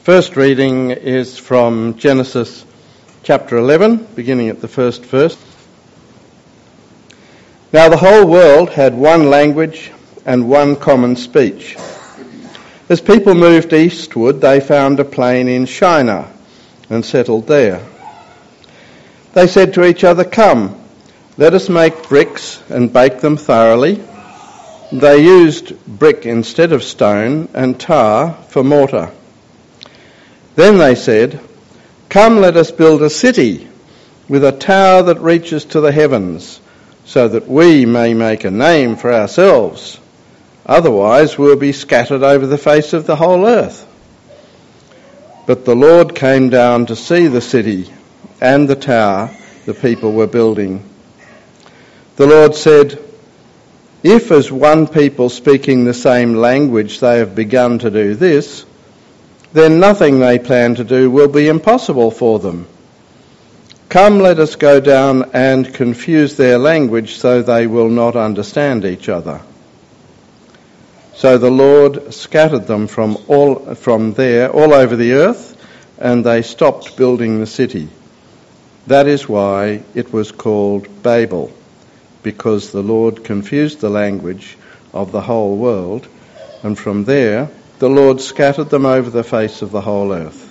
First reading is from Genesis chapter 11, beginning at the first verse. Now the whole world had one language and one common speech. As people moved eastward, they found a plain in Shinar and settled there. They said to each other, "Come, let us make bricks and bake them thoroughly." They used brick instead of stone and tar for mortar. Then they said, "Come, let us build a city with a tower that reaches to the heavens, so that we may make a name for ourselves. Otherwise we'll be scattered over the face of the whole earth." But the Lord came down to see the city and the tower the people were building. The Lord said, "If as one people speaking the same language they have begun to do this, then nothing they plan to do will be impossible for them. Come, let us go down and confuse their language so they will not understand each other." So the Lord scattered them from there all over the earth, and they stopped building the city. That is why it was called Babel, because the Lord confused the language of the whole world, and from there the Lord scattered them over the face of the whole earth.